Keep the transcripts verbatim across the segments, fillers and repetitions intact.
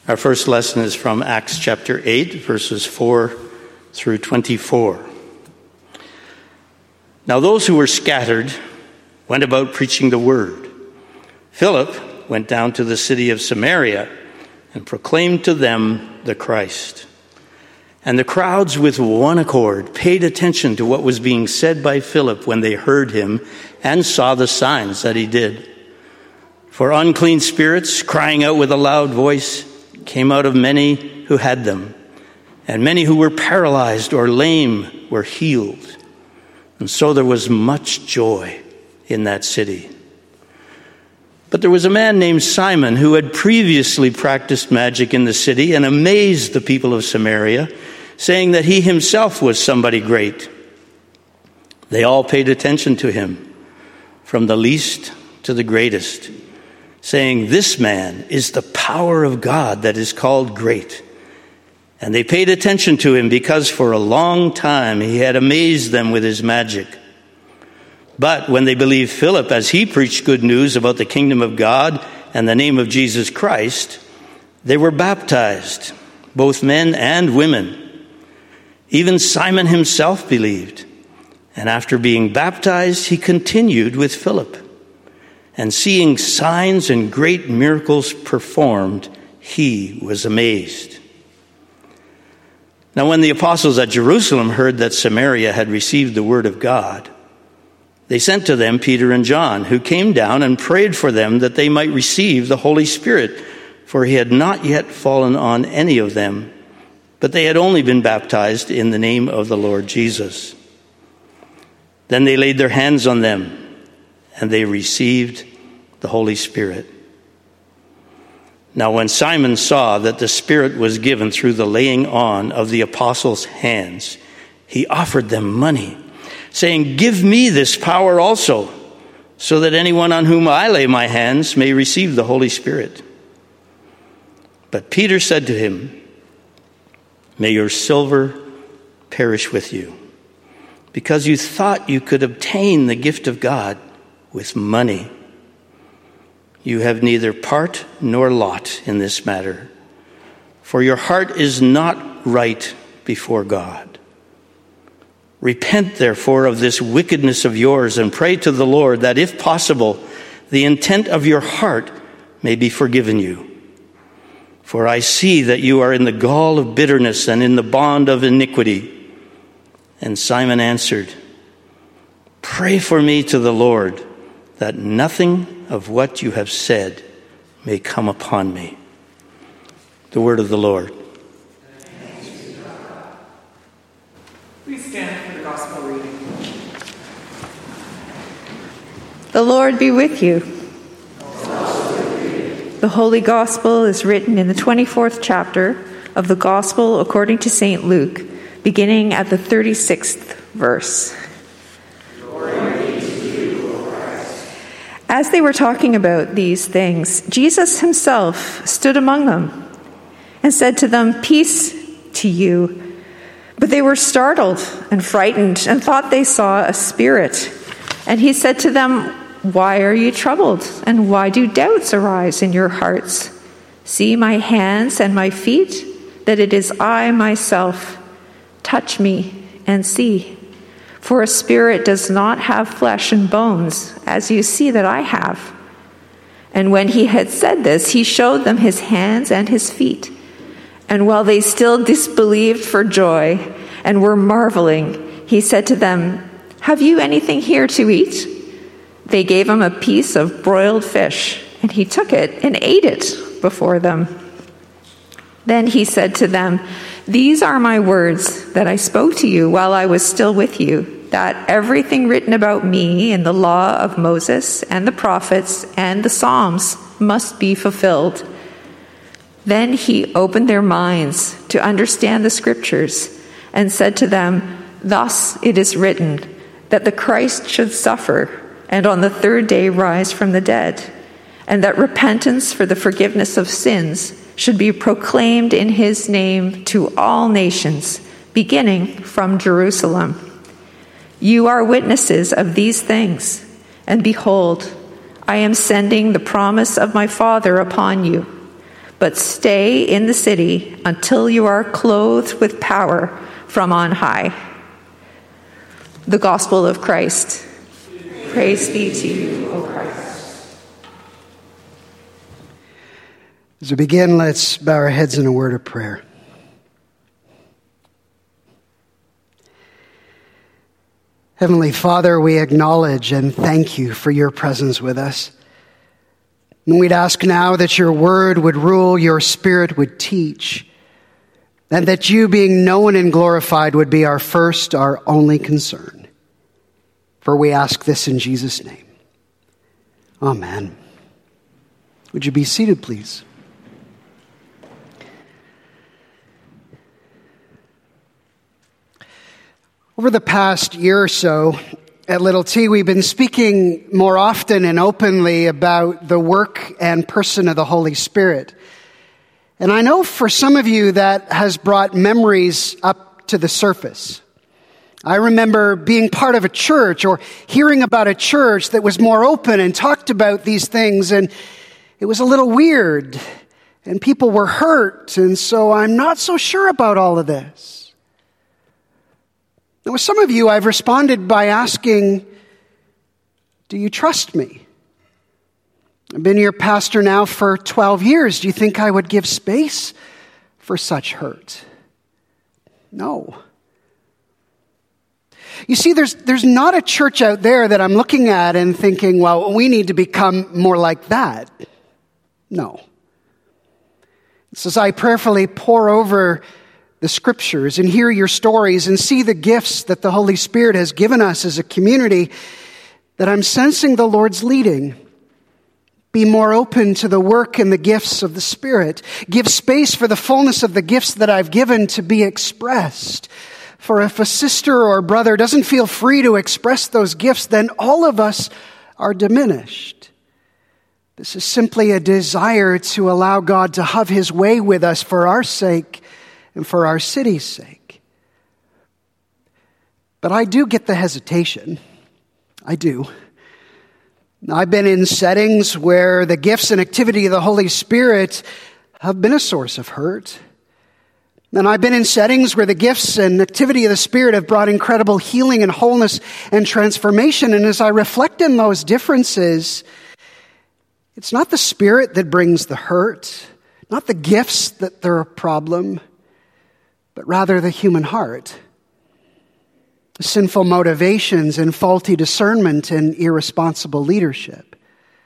Our first lesson is from Acts chapter eight, verses four through twenty-four. Now those who were scattered went about preaching the word. Philip went down to the city of Samaria and proclaimed to them the Christ. And the crowds with one accord paid attention to what was being said by Philip when they heard him and saw the signs that he did. For unclean spirits, crying out with a loud voice, came out of many who had them, and many who were paralyzed or lame were healed. And so there was much joy in that city. But there was a man named Simon who had previously practiced magic in the city and amazed the people of Samaria, saying that he himself was somebody great. They all paid attention to him, from the least to the greatest, saying, "This man is the power of God that is called great." And they paid attention to him because for a long time he had amazed them with his magic. But when they believed Philip as he preached good news about the kingdom of God and the name of Jesus Christ, they were baptized, both men and women. Even Simon himself believed, and after being baptized, he continued with Philip. And seeing signs and great miracles performed, he was amazed. Now when the apostles at Jerusalem heard that Samaria had received the word of God, they sent to them Peter and John, who came down and prayed for them that they might receive the Holy Spirit, for he had not yet fallen on any of them, but they had only been baptized in the name of the Lord Jesus. Then they laid their hands on them, and they received the Holy Spirit. Now when Simon saw that the Spirit was given through the laying on of the apostles' hands, he offered them money, saying, "Give me this power also, so that anyone on whom I lay my hands may receive the Holy Spirit." But Peter said to him, "May your silver perish with you, because you thought you could obtain the gift of God with money. You have neither part nor lot in this matter, for your heart is not right before God. Repent, therefore, of this wickedness of yours and pray to the Lord that, if possible, the intent of your heart may be forgiven you. For I see that you are in the gall of bitterness and in the bond of iniquity." And Simon answered, "Pray for me to the Lord, that nothing of what you have said may come upon me." The word of the Lord. Please stand for the gospel reading. The Lord be with you. The Holy Gospel is written in the twenty-fourth chapter of the Gospel according to Saint Luke, beginning at the thirty-sixth verse. As they were talking about these things, Jesus himself stood among them and said to them, "Peace to you." But they were startled and frightened and thought they saw a spirit. And he said to them, "Why are you troubled? And why do doubts arise in your hearts? See my hands and my feet, that it is I myself. Touch me and see. For a spirit does not have flesh and bones, as you see that I have." And when he had said this, he showed them his hands and his feet. And while they still disbelieved for joy and were marveling, he said to them, "Have you anything here to eat?" They gave him a piece of broiled fish, and he took it and ate it before them. Then he said to them, "These are my words that I spoke to you while I was still with you, that everything written about me in the law of Moses and the prophets and the Psalms must be fulfilled." Then he opened their minds to understand the scriptures and said to them, "Thus it is written, that the Christ should suffer and on the third day rise from the dead, and that repentance for the forgiveness of sins should be proclaimed in his name to all nations, beginning from Jerusalem. You are witnesses of these things, and behold, I am sending the promise of my Father upon you. but stay in the city until you are clothed with power from on high. The Gospel of Christ. Praise be to you, O Christ. As we begin, let's bow our heads in a word of prayer. Heavenly Father, we acknowledge and thank you for your presence with us. And we'd ask now that your word would rule, your spirit would teach, and that you being known and glorified would be our first, our only concern. For we ask this in Jesus' name. Amen. Would you be seated, please? Over the past year or so, at Little T, we've been speaking more often and openly about the work and person of the Holy Spirit. And I know for some of you that has brought memories up to the surface. I remember being part of a church or hearing about a church that was more open and talked about these things, and it was a little weird, and people were hurt, and so I'm not so sure about all of this. Now, with some of you, I've responded by asking, do you trust me? I've been your pastor now for twelve years. Do you think I would give space for such hurt? No. You see, there's, there's not a church out there that I'm looking at and thinking, well, we need to become more like that. No. So as I prayerfully pore over the scriptures and hear your stories and see the gifts that the Holy Spirit has given us as a community, that I'm sensing the Lord's leading. Be more open to the work and the gifts of the Spirit. Give space for the fullness of the gifts that I've given to be expressed. For if a sister or brother doesn't feel free to express those gifts, then all of us are diminished. This is simply a desire to allow God to have his way with us for our sake and for our city's sake. But I do get the hesitation. I do. I've been in settings where the gifts and activity of the Holy Spirit have been a source of hurt. And I've been in settings where the gifts and activity of the Spirit have brought incredible healing and wholeness and transformation. And as I reflect on those differences, it's not the Spirit that brings the hurt, not the gifts that they're a problem, but rather the human heart. Sinful motivations and faulty discernment and irresponsible leadership.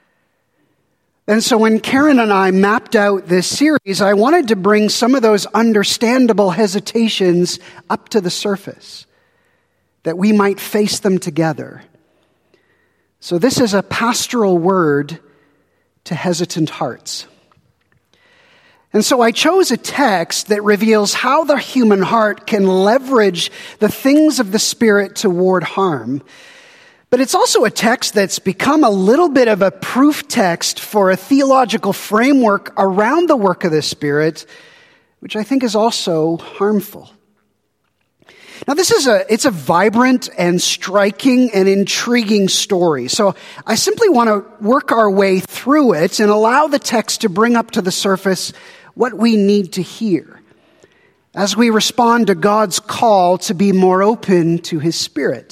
And so when Karen and I mapped out this series, I wanted to bring some of those understandable hesitations up to the surface, that we might face them together. So this is a pastoral word to hesitant hearts. And so I chose a text that reveals how the human heart can leverage the things of the Spirit toward harm. But it's also a text that's become a little bit of a proof text for a theological framework around the work of the Spirit, which I think is also harmful. Now this is a, it's a vibrant and striking and intriguing story. So I simply want to work our way through it and allow the text to bring up to the surface what we need to hear as we respond to God's call to be more open to his Spirit.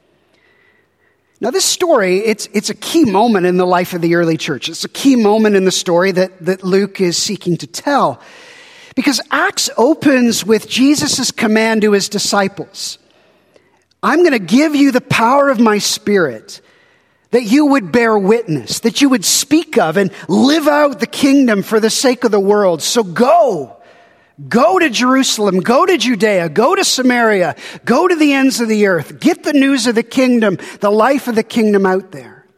Now this story, it's, it's a key moment in the life of the early church. It's a key moment in the story that, that Luke is seeking to tell. Because Acts opens with Jesus' command to his disciples. I'm going to give you the power of my Spirit, that you would bear witness, that you would speak of and live out the kingdom for the sake of the world. So go, go to Jerusalem, go to Judea, go to Samaria, go to the ends of the earth, get the news of the kingdom, the life of the kingdom out there.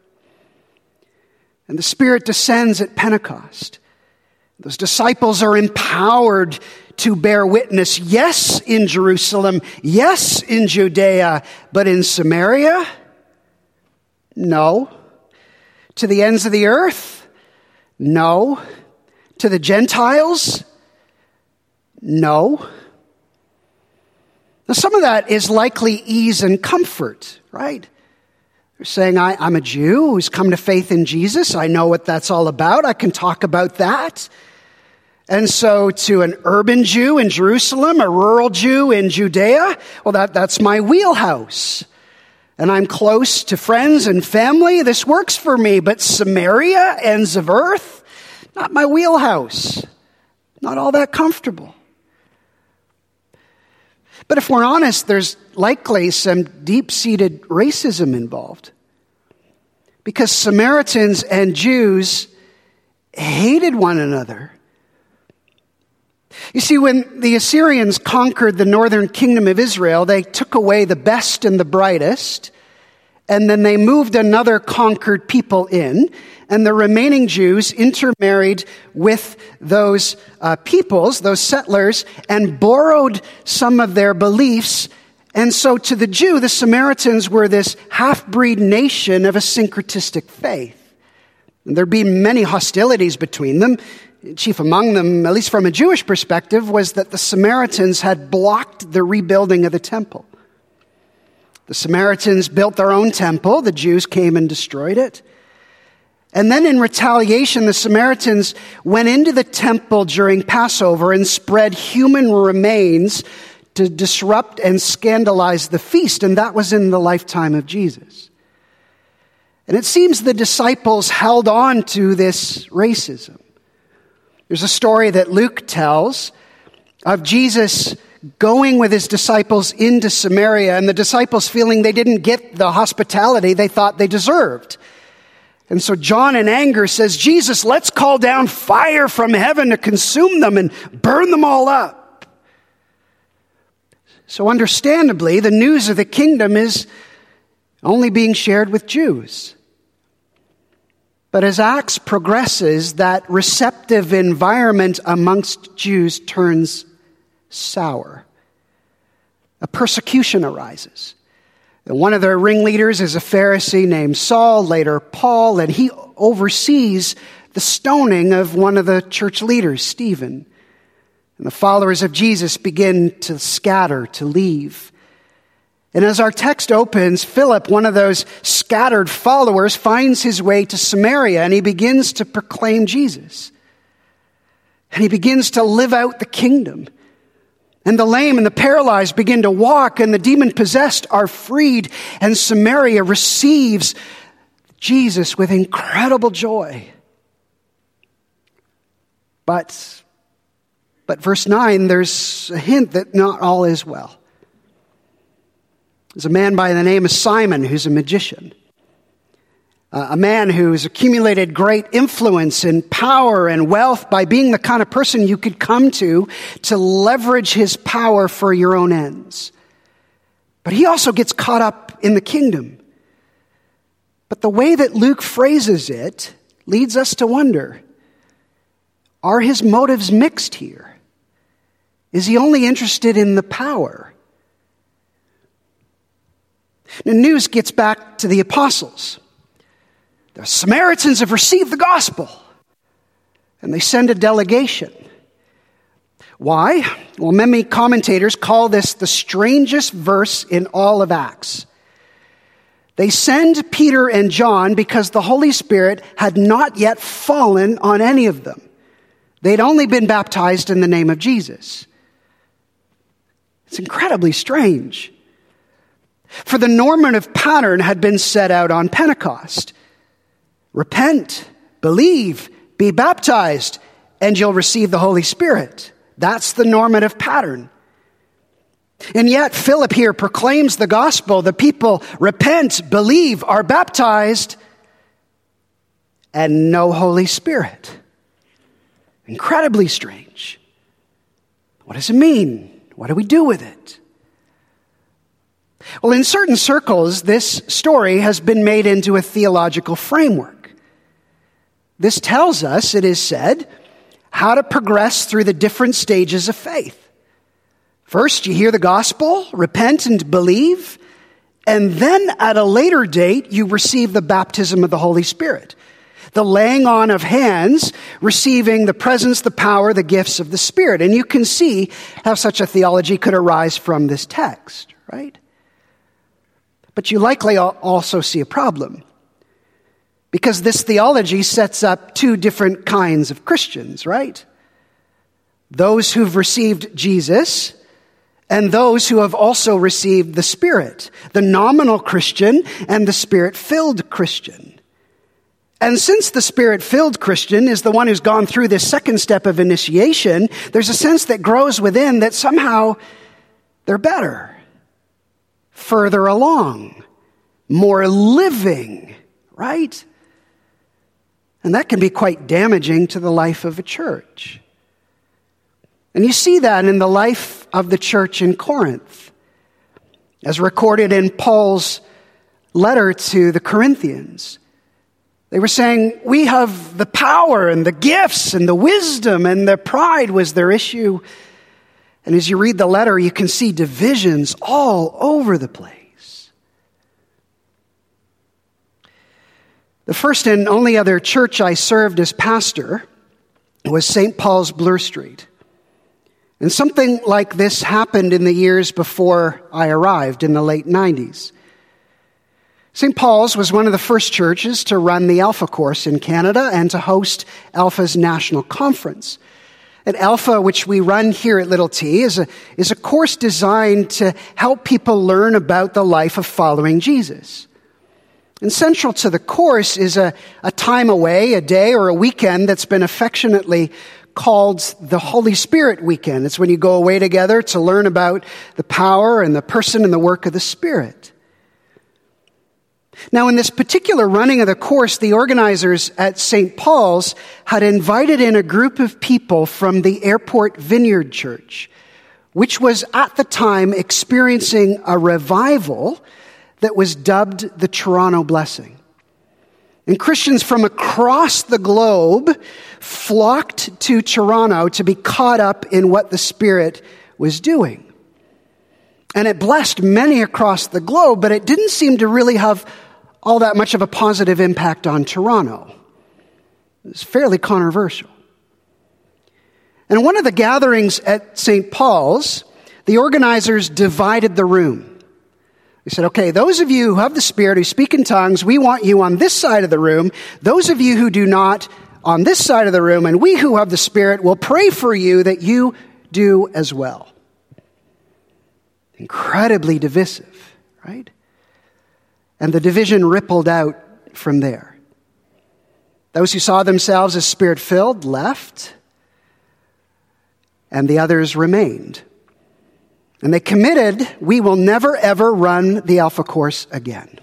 And the Spirit descends at Pentecost. Those disciples are empowered to bear witness, yes, in Jerusalem, yes, in Judea, but in Samaria? No. To the ends of the earth? No. To the Gentiles? No. Now, some of that is likely ease and comfort, right? They're saying, I, I'm a Jew who's come to faith in Jesus. I know what that's all about. I can talk about that. And so to an urban Jew in Jerusalem, a rural Jew in Judea, well, that, that's my wheelhouse. And I'm close to friends and family. This works for me. But Samaria, ends of earth, not my wheelhouse. Not all that comfortable. But if we're honest, there's likely some deep-seated racism involved. Because Samaritans and Jews hated one another. You see, when the Assyrians conquered the northern kingdom of Israel, they took away the best and the brightest, and then they moved another conquered people in, and the remaining Jews intermarried with those uh, peoples, those settlers, and borrowed some of their beliefs. And so to the Jew, the Samaritans were this half-breed nation of a syncretistic faith. And there'd been many hostilities between them. Chief among them, at least from a Jewish perspective, was that the Samaritans had blocked the rebuilding of the temple. The Samaritans built their own temple. The Jews came and destroyed it. And then in retaliation, the Samaritans went into the temple during Passover and spread human remains to disrupt and scandalize the feast. And that was in the lifetime of Jesus. And it seems the disciples held on to this racism. There's a story that Luke tells of Jesus going with his disciples into Samaria, and the disciples feeling they didn't get the hospitality they thought they deserved. And so John in anger says, Jesus, let's call down fire from heaven to consume them and burn them all up. So understandably, the news of the kingdom is only being shared with Jews. But as Acts progresses, that receptive environment amongst Jews turns sour. A persecution arises. And one of their ringleaders is a Pharisee named Saul, later Paul, and he oversees the stoning of one of the church leaders, Stephen. And the followers of Jesus begin to scatter, to leave. And as our text opens, Philip, one of those scattered followers, finds his way to Samaria, and he begins to proclaim Jesus. And he begins to live out the kingdom. And the lame and the paralyzed begin to walk, and the demon-possessed are freed, and Samaria receives Jesus with incredible joy. But, but verse nine, there's a hint that not all is well. There's a man by the name of Simon who's a magician. Uh, a man who's accumulated great influence and power and wealth by being the kind of person you could come to to leverage his power for your own ends. But he also gets caught up in the kingdom. But the way that Luke phrases it leads us to wonder, are his motives mixed here? Is he only interested in the power? The news gets back to the apostles. The Samaritans have received the gospel. And they send a delegation. Why? Well, many commentators call this the strangest verse in all of Acts. They send Peter and John because the Holy Spirit had not yet fallen on any of them. They'd only been baptized in the name of Jesus. It's incredibly strange. For the normative pattern had been set out on Pentecost. Repent, believe, be baptized, and you'll receive the Holy Spirit. That's the normative pattern. And yet Philip here proclaims the gospel. The people repent, believe, are baptized, and no Holy Spirit. Incredibly strange. What does it mean? What do we do with it? Well, in certain circles, this story has been made into a theological framework. This tells us, it is said, how to progress through the different stages of faith. First, you hear the gospel, repent and believe, and then at a later date, you receive the baptism of the Holy Spirit. The laying on of hands, receiving the presence, the power, the gifts of the Spirit. And you can see how such a theology could arise from this text, right? But you likely also see a problem. Because this theology sets up two different kinds of Christians, right? those who've received Jesus and those who have also received the Spirit, the nominal Christian and the Spirit-filled Christian. And since the Spirit-filled Christian is the one who's gone through this second step of initiation, there's a sense that grows within that somehow they're better, further along, more living, right? And that can be quite damaging to the life of a church. And you see that in the life of the church in Corinth, as recorded in Paul's letter to the Corinthians. They were saying, we have the power and the gifts and the wisdom, and their pride was their issue. And as you read the letter, you can see divisions all over the place. The first and only other church I served as pastor was Saint Paul's Bloor Street. And something like this happened in the years before I arrived in the late nineties. Saint Paul's was one of the first churches to run the Alpha course in Canada and to host Alpha's national conference. And Alpha, which we run here at Little T, is a, is a course designed to help people learn about the life of following Jesus. And central to the course is a, a time away, a day or a weekend that's been affectionately called the Holy Spirit Weekend. It's when you go away together to learn about the power and the person and the work of the Spirit. Now, in this particular running of the course, the organizers at Saint Paul's had invited in a group of people from the Airport Vineyard Church, which was at the time experiencing a revival that was dubbed the Toronto Blessing. And Christians from across the globe flocked to Toronto to be caught up in what the Spirit was doing. And it blessed many across the globe, but it didn't seem to really have all that much of a positive impact on Toronto. It was fairly controversial. And one of the gatherings at Saint Paul's, the organizers divided the room. They said, okay, those of you who have the Spirit, who speak in tongues, we want you on this side of the room. Those of you who do not, on this side of the room. And we who have the Spirit will pray for you that you do as well. Incredibly divisive, right? And the division rippled out from there. Those who saw themselves as Spirit-filled left, and the others remained. And they committed, we will never ever run the Alpha course again.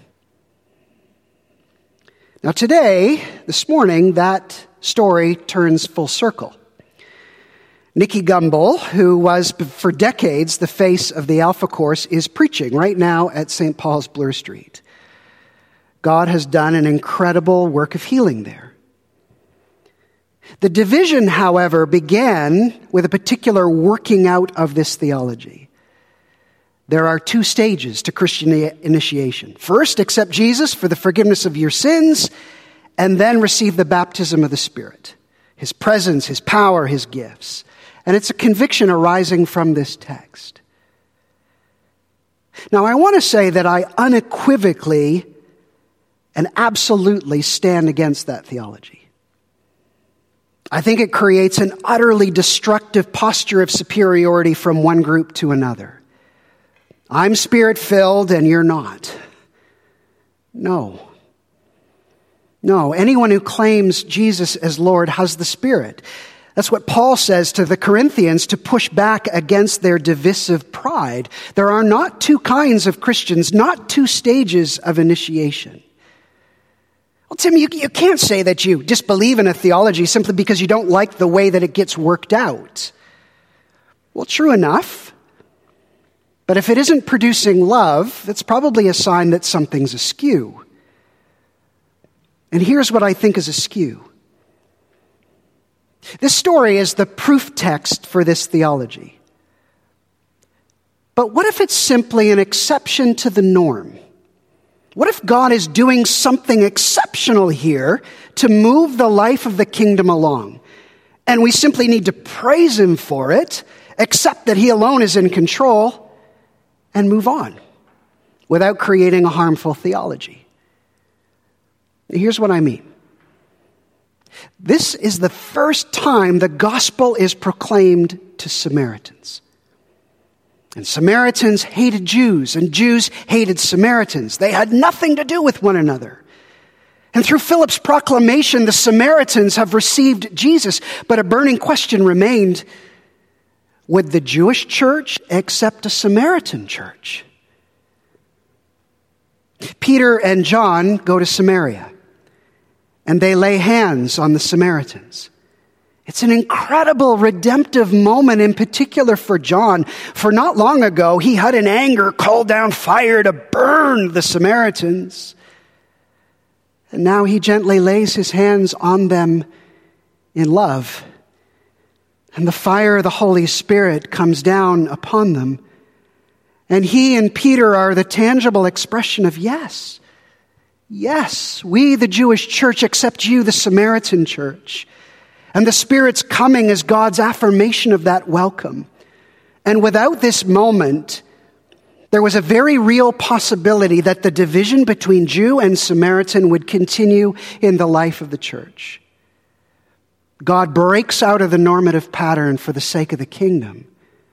Now today, this morning, that story turns full circle. Nicky Gumbel, who was for decades the face of the Alpha course, is preaching right now at Saint Paul's Bloor Street. God has done an incredible work of healing there. The division, however, began with a particular working out of this theology. There are two stages to Christian initiation. First, accept Jesus for the forgiveness of your sins, and then receive the baptism of the Spirit, His presence, His power, His gifts. And it's a conviction arising from this text. Now, I want to say that I unequivocally and absolutely stand against that theology. I think it creates an utterly destructive posture of superiority from one group to another. I'm Spirit-filled and you're not. No. No, anyone who claims Jesus as Lord has the Spirit. That's what Paul says to the Corinthians to push back against their divisive pride. There are not two kinds of Christians, not two stages of initiation. Well, Tim, you, you can't say that you disbelieve in a theology simply because you don't like the way that it gets worked out. Well, true enough. But if it isn't producing love, that's probably a sign that something's askew. And here's what I think is askew. This story is the proof text for this theology. But what if it's simply an exception to the norm? What if God is doing something exceptional here to move the life of the kingdom along? And we simply need to praise Him for it, accept that He alone is in control, and move on without creating a harmful theology. Here's what I mean. This is the first time the gospel is proclaimed to Samaritans. And Samaritans hated Jews, and Jews hated Samaritans. They had nothing to do with one another. And through Philip's proclamation, the Samaritans have received Jesus. But a burning question remained: would the Jewish church accept a Samaritan church? Peter and John go to Samaria, and they lay hands on the Samaritans. It's an incredible redemptive moment, in particular for John, for not long ago he had in anger called down fire to burn the Samaritans. And now he gently lays his hands on them in love. And the fire of the Holy Spirit comes down upon them. And he and Peter are the tangible expression of yes. Yes, we, the Jewish church, accept you, the Samaritan church. And the Spirit's coming is God's affirmation of that welcome. And without this moment, there was a very real possibility that the division between Jew and Samaritan would continue in the life of the church. God breaks out of the normative pattern for the sake of the kingdom.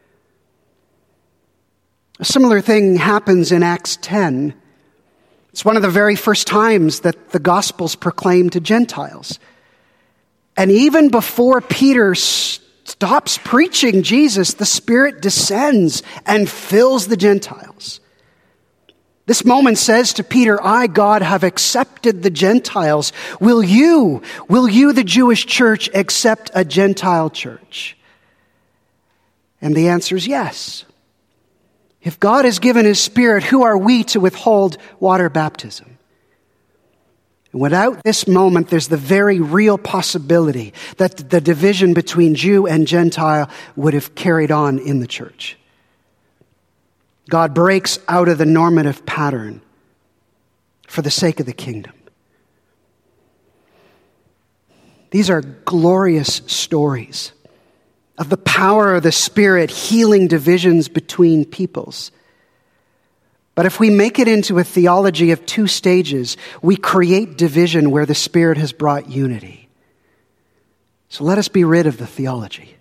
A similar thing happens in Acts ten. It's one of the very first times that the gospel's proclaimed to Gentiles. And even before Peter stops preaching Jesus, the Spirit descends and fills the Gentiles. This moment says to Peter, I, God, have accepted the Gentiles. Will you, will you, the Jewish church, accept a Gentile church? And the answer is yes. If God has given his Spirit, who are we to withhold water baptism? And without this moment, there's the very real possibility that the division between Jew and Gentile would have carried on in the church. God breaks out of the normative pattern for the sake of the kingdom. These are glorious stories of the power of the Spirit healing divisions between peoples. But if we make it into a theology of two stages, we create division where the Spirit has brought unity. So let us be rid of the theology.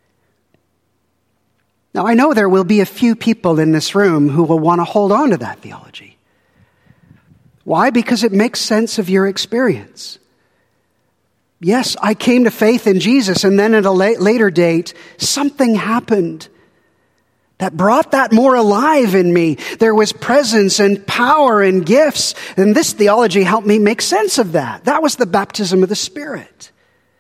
Now, I know there will be a few people in this room who will want to hold on to that theology. Why? Because it makes sense of your experience. Yes, I came to faith in Jesus, and then at a later date, something happened that brought that more alive in me. There was presence and power and gifts. And this theology helped me make sense of that. That was the baptism of the Spirit.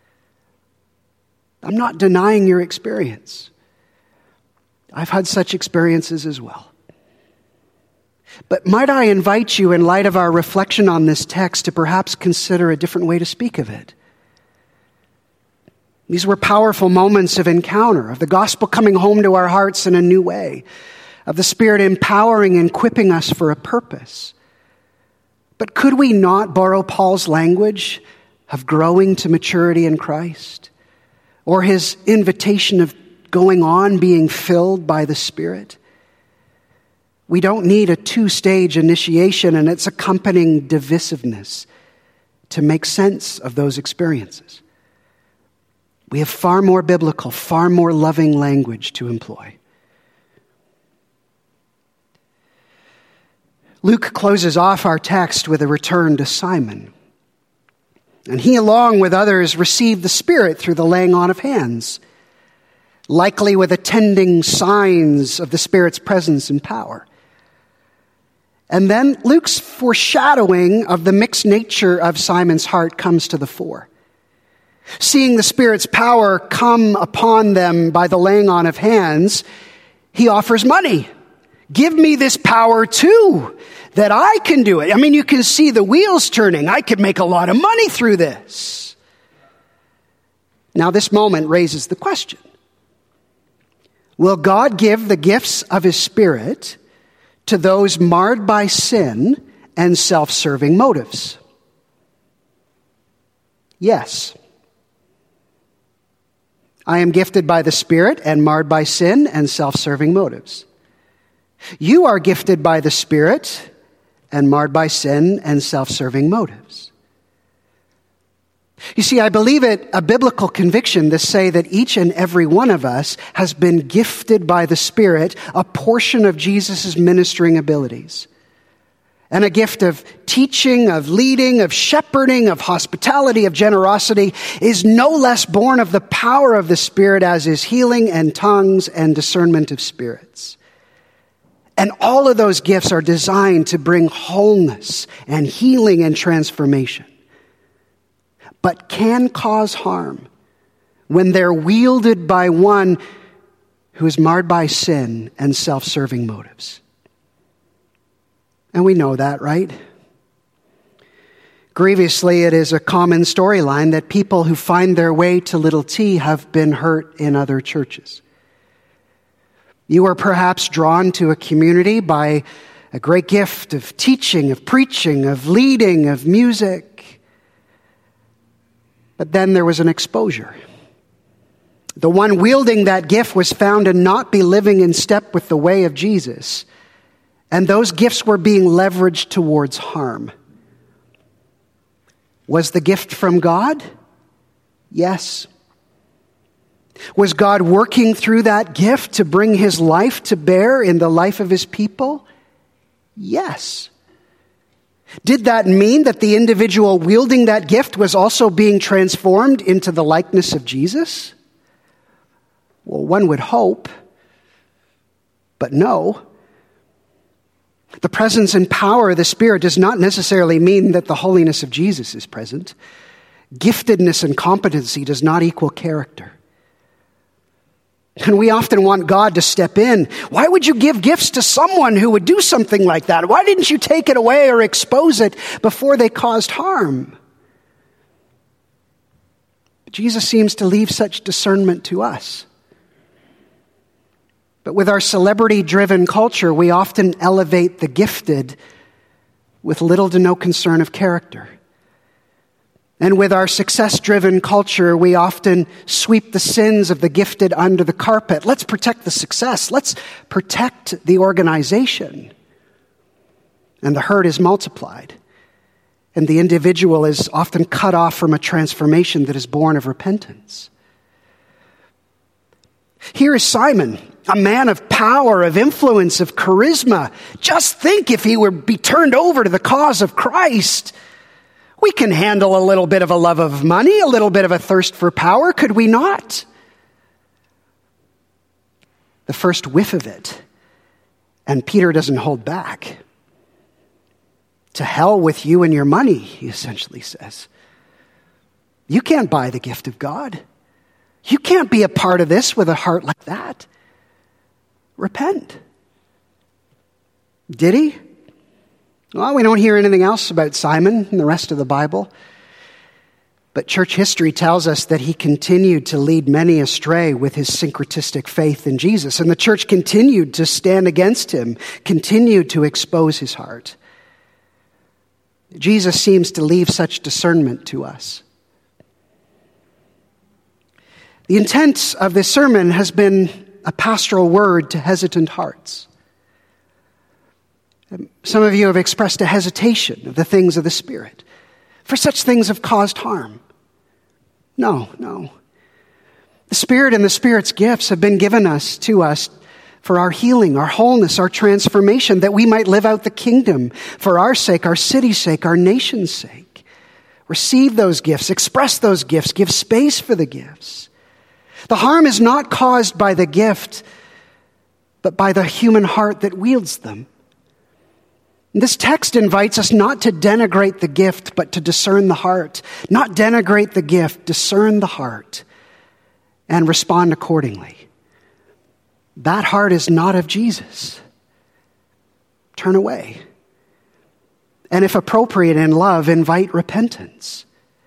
I'm not denying your experience. I've had such experiences as well. But might I invite you, in light of our reflection on this text, to perhaps consider a different way to speak of it. These were powerful moments of encounter, of the gospel coming home to our hearts in a new way, of the Spirit empowering and equipping us for a purpose. But could we not borrow Paul's language of growing to maturity in Christ? Or his invitation of going on being filled by the Spirit? We don't need a two-stage initiation and its accompanying divisiveness to make sense of those experiences. We have far more biblical, far more loving language to employ. Luke closes off our text with a return to Simon. And he, along with others, received the Spirit through the laying on of hands, likely with attending signs of the Spirit's presence and power. And then Luke's foreshadowing of the mixed nature of Simon's heart comes to the fore. Seeing the Spirit's power come upon them by the laying on of hands, he offers money. Give me this power too, that I can do it. I mean, you can see the wheels turning. I could make a lot of money through this. Now, this moment raises the question. Will God give the gifts of his Spirit to those marred by sin and self-serving motives? Yes. I am gifted by the Spirit and marred by sin and self-serving motives. You are gifted by the Spirit and marred by sin and self-serving motives. You see, I believe it a biblical conviction to say that each and every one of us has been gifted by the Spirit a portion of Jesus' ministering abilities. And a gift of teaching, of leading, of shepherding, of hospitality, of generosity is no less born of the power of the Spirit as is healing and tongues and discernment of spirits. And all of those gifts are designed to bring wholeness and healing and transformation, but can cause harm when they're wielded by one who is marred by sin and self-serving motives. And we know that, right? Grievously, it is a common storyline that people who find their way to Little T have been hurt in other churches. You are perhaps drawn to a community by a great gift of teaching, of preaching, of leading, of music. But then there was an exposure. The one wielding that gift was found to not be living in step with the way of Jesus. And those gifts were being leveraged towards harm. Was the gift from God? Yes. Was God working through that gift to bring his life to bear in the life of his people? Yes. Did that mean that the individual wielding that gift was also being transformed into the likeness of Jesus? Well, one would hope, but no. The presence and power of the Spirit does not necessarily mean that the holiness of Jesus is present. Giftedness and competency does not equal character. And we often want God to step in. Why would you give gifts to someone who would do something like that? Why didn't you take it away or expose it before they caused harm? But Jesus seems to leave such discernment to us. But with our celebrity-driven culture, we often elevate the gifted with little to no concern of character. And with our success-driven culture, we often sweep the sins of the gifted under the carpet. Let's protect the success. Let's protect the organization. And the hurt is multiplied. And the individual is often cut off from a transformation that is born of repentance. Here is Simon, a man of power, of influence, of charisma. Just think if he would be turned over to the cause of Christ. We can handle a little bit of a love of money, a little bit of a thirst for power, could we not? The first whiff of it, and Peter doesn't hold back. To hell with you and your money, he essentially says. You can't buy the gift of God. You can't be a part of this with a heart like that. Repent. Did he? Well, we don't hear anything else about Simon in the rest of the Bible. But church history tells us that he continued to lead many astray with his syncretistic faith in Jesus. And the church continued to stand against him, continued to expose his heart. Jesus seems to leave such discernment to us. The intent of this sermon has been a pastoral word to hesitant hearts. Some of you have expressed a hesitation of the things of the Spirit, for such things have caused harm. No, no. The Spirit and the Spirit's gifts have been given us to us for our healing, our wholeness, our transformation, that we might live out the kingdom for our sake, our city's sake, our nation's sake. Receive those gifts, express those gifts, give space for the gifts. The harm is not caused by the gift, but by the human heart that wields them. This text invites us not to denigrate the gift, but to discern the heart. Not denigrate the gift, discern the heart, and respond accordingly. That heart is not of Jesus. Turn away. And if appropriate in love, invite repentance.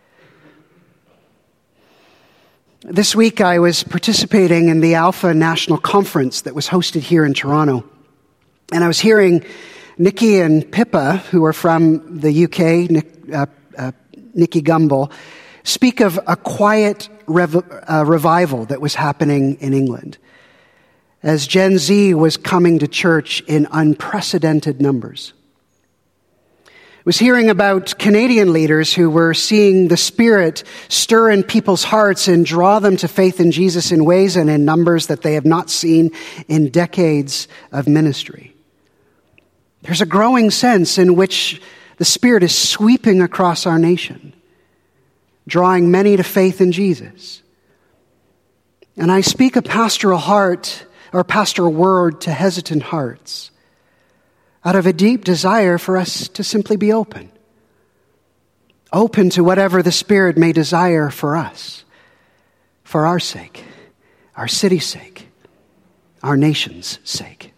This week I was participating in the Alpha National Conference that was hosted here in Toronto. And I was hearing Nikki and Pippa, who are from the U K, Nick, uh, uh, Nikki Gumbel, speak of a quiet rev- uh, revival that was happening in England as Gen Z was coming to church in unprecedented numbers. was hearing about Canadian leaders who were seeing the Spirit stir in people's hearts and draw them to faith in Jesus in ways and in numbers that they have not seen in decades of ministry. There's a growing sense in which the Spirit is sweeping across our nation, drawing many to faith in Jesus. And I speak a pastoral heart or pastoral word to hesitant hearts, out of a deep desire for us to simply be open. Open to whatever the Spirit may desire for us, for our sake, our city's sake, our nation's sake.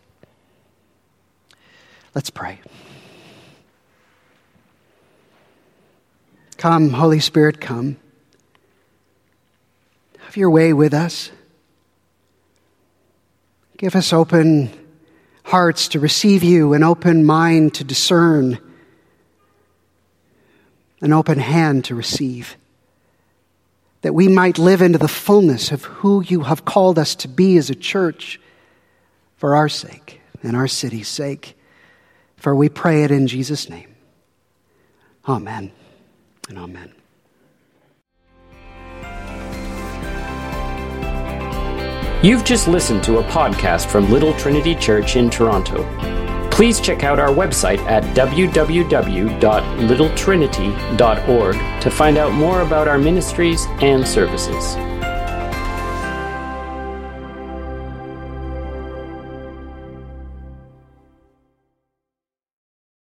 Let's pray. Come, Holy Spirit, come. Have your way with us. Give us open hearts to receive you, an open mind to discern, an open hand to receive, that we might live into the fullness of who you have called us to be as a church for our sake and our city's sake. For we pray it in Jesus' name. Amen and amen. You've just listened to a podcast from Little Trinity Church in Toronto. Please check out our website at w w w dot little trinity dot org to find out more about our ministries and services.